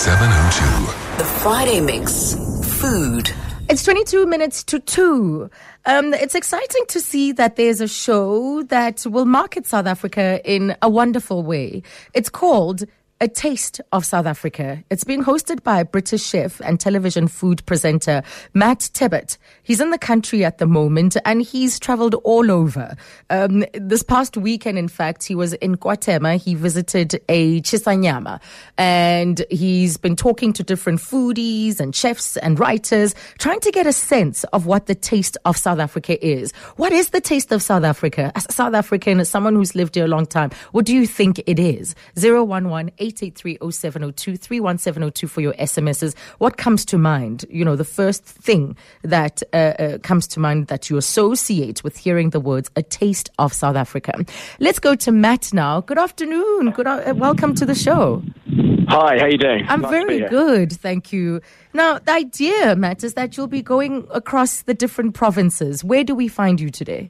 702. The Friday Mix. Food. It's 22 minutes to 2. It's exciting to see that there's a show that will market South Africa in a wonderful way. It's called A Taste of South Africa. It's being hosted by British chef and television food presenter Matt Tebbutt. He's in the country at the moment and he's traveled all over. This past weekend, in fact, he was in Guatemala. He visited a Chisanyama and he's been talking to different foodies and chefs and writers, trying to get a sense of what the taste of South Africa is. What is the taste of South Africa? As a South African, as someone who's lived here a long time, what do you think it is? 011-883-0702, 31702 for your SMSs. What comes to mind? You know, the first thing that comes to mind that you associate with hearing the words A Taste of South Africa. Let's go to Matt now. Good afternoon. Welcome to the show. Hi, how you doing? I'm very good, thank you. Now, the idea, Matt, is that you'll be going across the different provinces. Where do we find you today?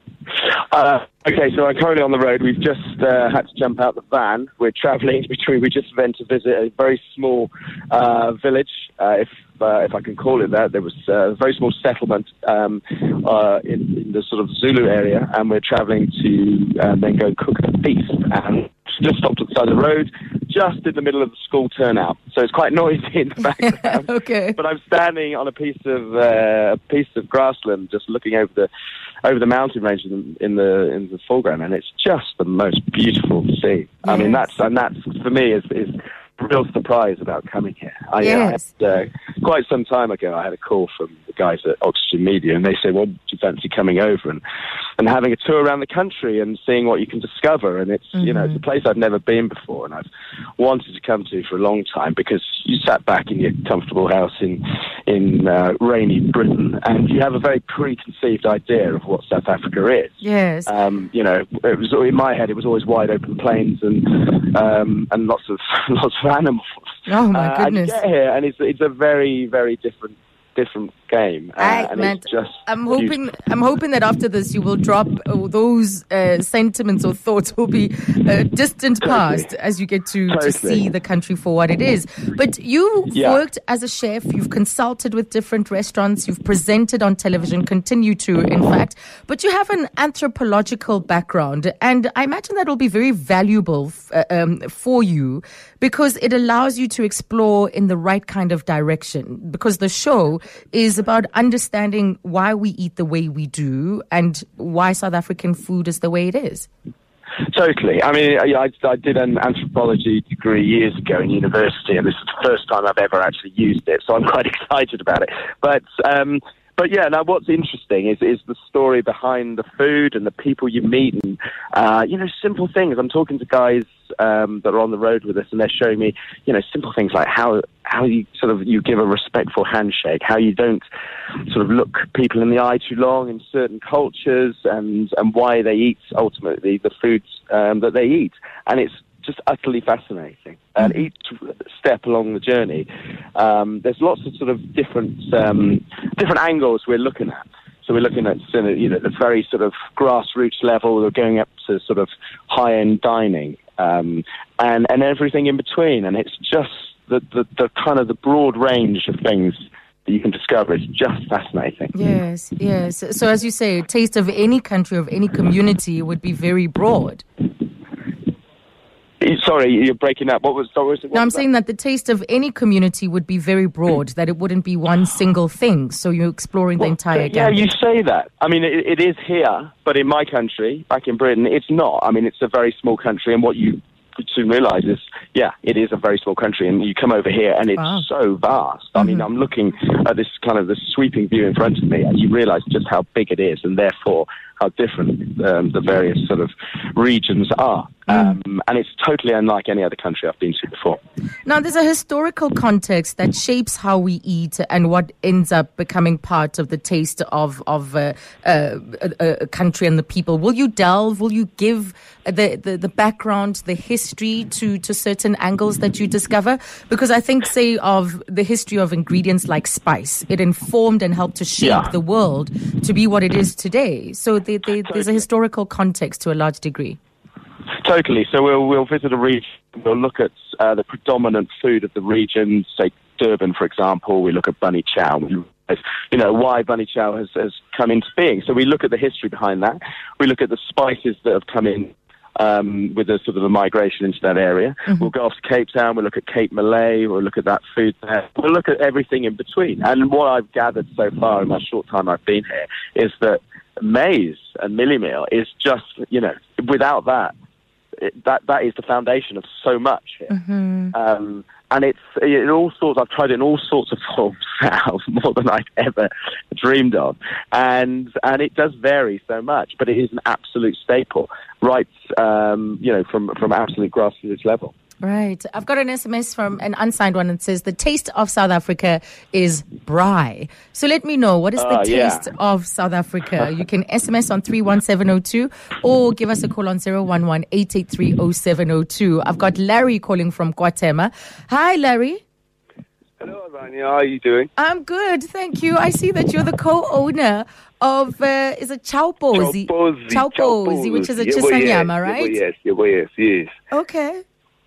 Okay, so I'm currently on the road. We've just had to jump out the van. We're travelling between. We just went to visit a very small village, if I can call it that. There was a very small settlement in the sort of Zulu area, and we're travelling to then go and cook a feast. And just stopped at the side of the road, just in the middle of the school turnout. So it's quite noisy in the background. Okay. But I'm standing on a piece of grassland, just looking over the mountain range in the foreground, and it's just the most beautiful to see. Yes. I mean, that's for me is a real surprise about coming here. Yes. Quite some time ago, I had a call from the guys at Oxygen Media, and they said, "Well, do you fancy coming over and having a tour around the country and seeing what you can discover?" And it's you know, it's a place I've never been before, and I've wanted to come to for a long time, because you sat back in your comfortable house in rainy Britain, and you have a very preconceived idea of what South Africa is. Yes. You know, it was in my head. It was always wide open plains and lots of animals. Oh my goodness! And you get here, and it's a very, very different game. And Matt, it's just I'm hoping that after this you will drop those sentiments or thoughts will be distant past as you get to see the country for what it is. But you've worked as a chef, you've consulted with different restaurants, you've presented on television, continue to, in fact, but you have an anthropological background, and I imagine that will be very valuable for you, because it allows you to explore in the right kind of direction, because the show is about understanding why we eat the way we do and why South African food is the way it is. Totally. I mean, I did an anthropology degree years ago in university, and this is the first time I've ever actually used it, so I'm quite excited about it. But yeah, now what's interesting is the story behind the food and the people you meet, and simple things. I'm talking to guys that are on the road with us, and they're showing me, simple things like how you you give a respectful handshake, how you don't sort of look people in the eye too long in certain cultures, and why they eat ultimately the foods that they eat, and it's just utterly fascinating. And each step along the journey, there's lots of sort of different angles we're looking at. So we're looking at the very sort of grassroots level. We're going up to sort of high-end dining, and everything in between. And it's just the kind of the broad range of things that you can discover. It's just fascinating. Yes. So as you say, a taste of any country, of any community would be very broad. Sorry, you're breaking up. What was it? No, I'm saying that the taste of any community would be very broad, that it wouldn't be one single thing. So you're exploring the entire gamut. Yeah, you say that. I mean, it is here, but in my country, back in Britain, it's not. I mean, it's a very small country, and what you soon realise is, it is a very small country, and you come over here, and it's so vast. I mean, I'm looking at this sweeping view in front of me, and you realise just how big it is, and therefore how different the various sort of regions are. And it's totally unlike any other country I've been to before. Now, there's a historical context that shapes how we eat and what ends up becoming part of the taste of a country and the people. Will you give the background, the history to certain angles that you discover? Because I think, say, of the history of ingredients like spice, it informed and helped to shape the world to be what it is today. So there's a historical context to a large degree. Totally. So we'll visit a region. We'll look at the predominant food of the region. Say Durban, for example. We look at bunny chow. Why bunny chow has come into being. So we look at the history behind that. We look at the spices that have come in with the sort of the migration into that area. Mm-hmm. We'll go off to Cape Town. We'll look at Cape Malay. We'll look at that food there. We'll look at everything in between. And what I've gathered so far in my short time I've been here is that maize and millie meal is just, without that, that is the foundation of so much here. Mm-hmm. And it's in all sorts. I've tried it in all sorts of forms now, more than I've ever dreamed of, and it does vary so much. But it is an absolute staple, right? From absolute grassroots level. Right. I've got an SMS from an unsigned one that says the taste of South Africa is braai. So let me know, what is the taste of South Africa? You can SMS on 31702 or give us a call on 011-883-0702. I've got Larry calling from KwaThema. Hi, Larry. Hello, Vanya. How are you doing? I'm good, thank you. I see that you're the co-owner of, is it Chaupozi? Chaupozi, which is a Chisanyama, right? Yes. Okay.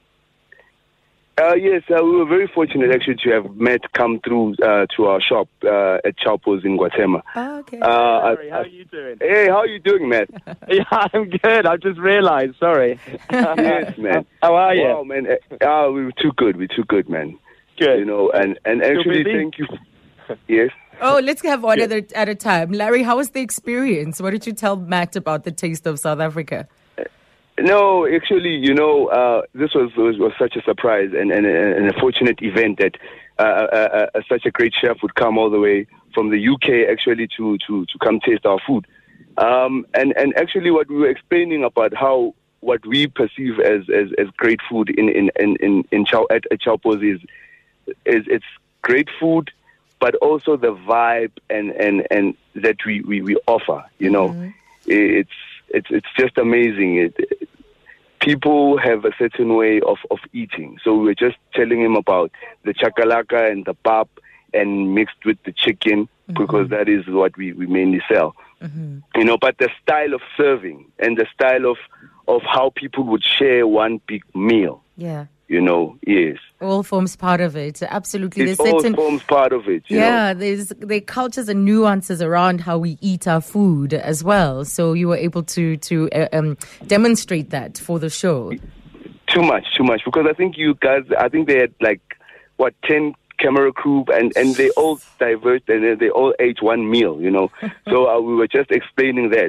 Yes, we were very fortunate actually to have come through to our shop at Chaupozi in KwaThema. Oh, okay. Larry, how are you doing? Hey, how are you doing, Matt? Yeah, I'm good. I've just realized. Sorry. Yes, man. How are you? Wow, man. We were too good. Man. Good. And actually, thank you. Yes. Oh, let's have one at a time. Larry, how was the experience? What did you tell Matt about the taste of South Africa? No, actually, this was such a surprise and a fortunate event that such a great chef would come all the way from the UK actually to come taste our food. And actually, what we were explaining about what we perceive as great food at Chaupozi is it's great food, but also the vibe and that we offer. Mm-hmm. It's just amazing. People have a certain way of eating. So we were just telling him about the chakalaka and the pap and mixed with the chicken, mm-hmm. because that is what we mainly sell. Mm-hmm. But the style of serving and the style of how people would share one big meal. Yeah. Yes. All forms part of it. Absolutely. It all forms part of it. There are cultures and nuances around how we eat our food as well. So you were able to demonstrate that for the show. Too much. Because I think you guys, they had 10 camera crew and they all diverged and they all ate one meal, So we were just explaining that.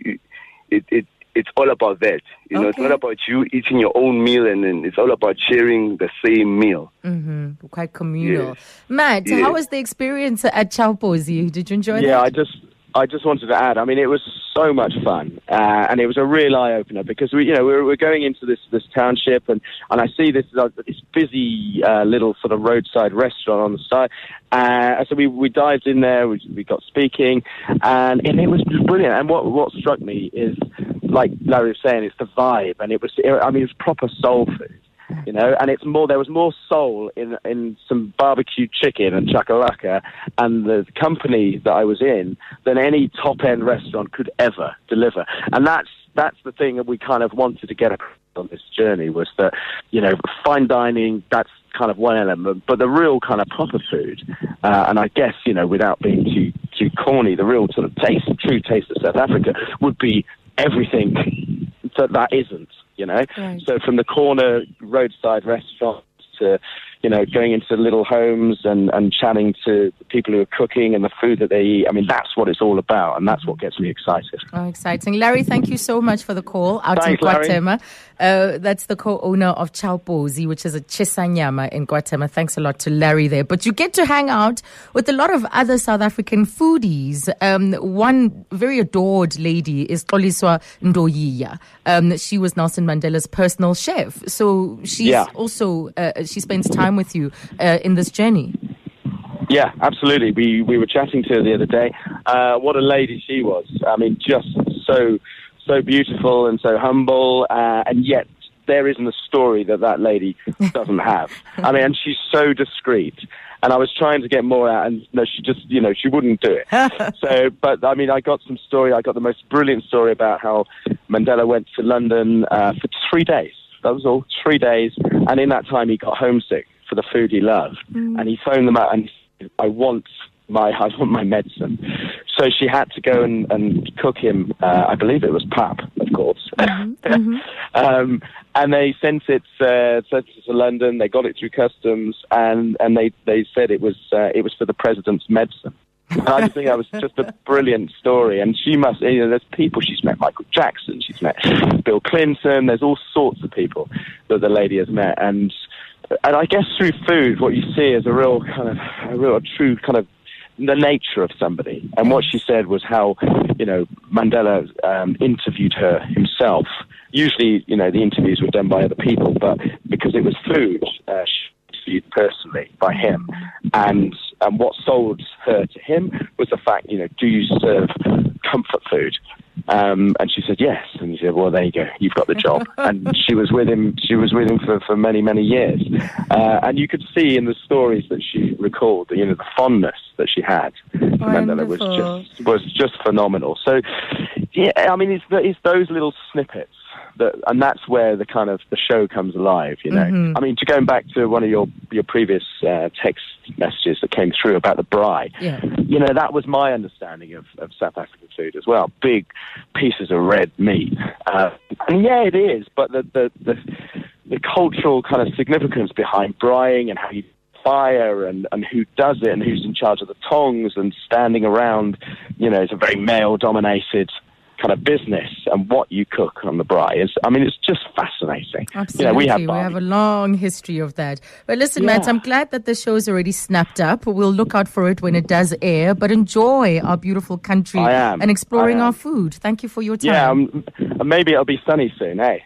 It's all about that. It's not about you eating your own meal, and then it's all about sharing the same meal. Mm-hmm. Quite communal. Yes. Matt, how was the experience at Chaupozi? Did you enjoy that? Yeah, I just wanted to add. I mean, it was so much fun, and it was a real eye opener because we're going into this township, and I see this busy little sort of roadside restaurant on the side. So we dived in there. We got speaking, and it was brilliant. And what struck me is, like Larry was saying, it's the vibe, and it was proper soul food. And there was more soul in some barbecued chicken and chakalaka and the company that I was in than any top-end restaurant could ever deliver. And that's the thing that we kind of wanted to get across on this journey, was that, fine dining, that's kind of one element, but the real kind of proper food, and I guess, without being too corny, the real sort of true taste of South Africa would be everything that isn't. Right. So from the corner roadside restaurants to, going into little homes and chatting to the people who are cooking and the food that they eat. I mean, that's what it's all about, and that's what gets me excited. Oh, exciting. Larry, thank you so much for the call out in KwaThema. That's the co-owner of Chaupozi, which is a Chisanyama in KwaThema. Thanks a lot to Larry there. But you get to hang out with a lot of other South African foodies. One very adored lady is Xoliswa Ndoyiya. She was Nelson Mandela's personal chef. So she's also, she spends time with you in this journey. Yeah, absolutely. We were chatting to her the other day. What a lady she was. I mean, just so beautiful and so humble, and yet there isn't a story that lady doesn't have. I mean, and she's so discreet. And I was trying to get more out, and no, she just, she wouldn't do it. So, but I mean, I got the most brilliant story about how Mandela went to London for 3 days. That was all, 3 days. And in that time, he got homesick for the food he loved. And he phoned them out and he said, I want my medicine. So she had to go and cook him, I believe it was pap, of course. And they sent it to London. They got it through customs, and they said it was for the president's medicine. And I just think that was just a brilliant story. And she must, there's people she's met, Michael Jackson, she's met Bill Clinton. There's all sorts of people that the lady has met, and I guess through food, what you see is a true kind of the nature of somebody. And what she said was how, Mandela interviewed her himself. Usually, the interviews were done by other people, but because it was food, she interviewed personally by him. And what sold her to him was the fact, do you serve comfort food? And she said yes, and he said, well, there you go, you've got the job. And she was with him for many, many years, and you could see in the stories that she recalled, the fondness that she had for Mandela was just phenomenal. So yeah, I mean, it's those little snippets and that's where the kind of the show comes alive, I mean, to going back to one of your previous text messages that came through about the braai, that was my understanding of South African food as well. Big pieces of red meat, and yeah, it is, but the cultural kind of significance behind braaiing and how you fire and who does it and who's in charge of the tongs and standing around, it's a very male-dominated kind of business, and what you cook on the braai it's just fascinating. Absolutely. We have a long history of that. But listen, Matt, I'm glad that the show's already snapped up. We'll look out for it when it does air, but enjoy our beautiful country and exploring our food. Thank you for your time. Yeah, maybe it'll be sunny soon, eh?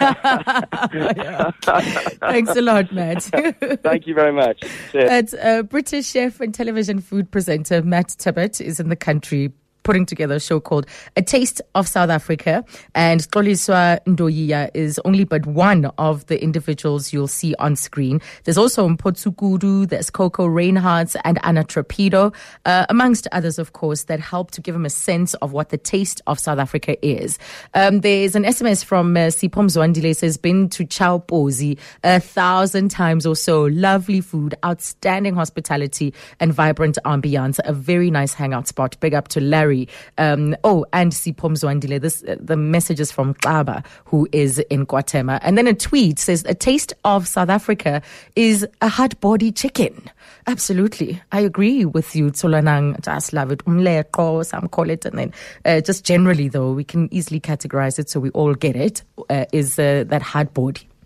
Thanks a lot, Matt. Thank you very much. It's British chef and television food presenter Matt Tibbet is in the country putting together a show called A Taste of South Africa. And Xoliswa Ndoyiya is only but one of the individuals you'll see on screen. There's also Mpotsukudu, there's Coco Reinhardt and Anna Trapido, amongst others, of course, that help to give him a sense of what the taste of South Africa is. There's an SMS from Sipho Mzwandile, says, been to Chaupozi 1,000 times or so. Lovely food, outstanding hospitality and vibrant ambiance. A very nice hangout spot. Big up to Larry. And Sipho Mzwandile. The message is from Klaba, who is in Guatemala. And then a tweet says, a taste of South Africa is a hard body chicken. Absolutely. I agree with you, Tsolanang. Just love it. Umleqo, some call it. And then just generally, though, we can easily categorize it so we all get it, is that hard body.